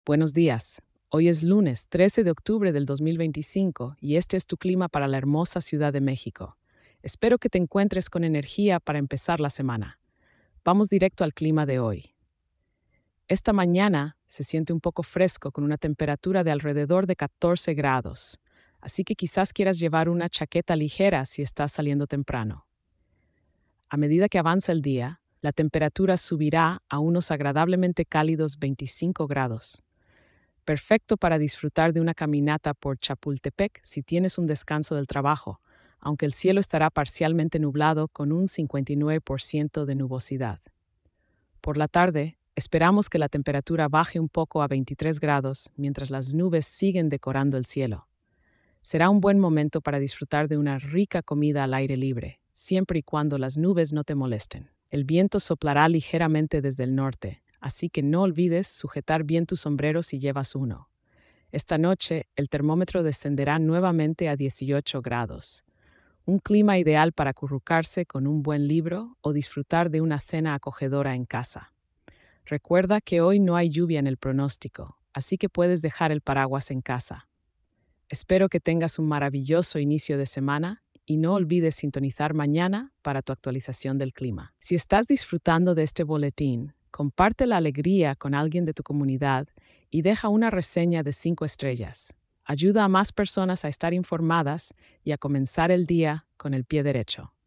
Buenos días. Hoy es lunes 13 de octubre del 2025 y este es tu clima para la hermosa Ciudad de México. Espero que te encuentres con energía para empezar la semana. Vamos directo al clima de hoy. Esta mañana se siente un poco fresco con una temperatura de alrededor de 14 grados, así que quizás quieras llevar una chaqueta ligera si estás saliendo temprano. A medida que avanza el día, la temperatura subirá a unos agradablemente cálidos 25 grados. Perfecto para disfrutar de una caminata por Chapultepec si tienes un descanso del trabajo, aunque el cielo estará parcialmente nublado con un 59% de nubosidad. Por la tarde, esperamos que la temperatura baje un poco a 23 grados mientras las nubes siguen decorando el cielo. Será un buen momento para disfrutar de una rica comida al aire libre, siempre y cuando las nubes no te molesten. El viento soplará ligeramente desde el norte, así que no olvides sujetar bien tu sombrero si llevas uno. Esta noche, el termómetro descenderá nuevamente a 18 grados. Un clima ideal para acurrucarse con un buen libro o disfrutar de una cena acogedora en casa. Recuerda que hoy no hay lluvia en el pronóstico, así que puedes dejar el paraguas en casa. Espero que tengas un maravilloso inicio de semana y no olvides sintonizar mañana para tu actualización del clima. Si estás disfrutando de este boletín, comparte la alegría con alguien de tu comunidad y deja una reseña de 5 estrellas. Ayuda a más personas a estar informadas y a comenzar el día con el pie derecho.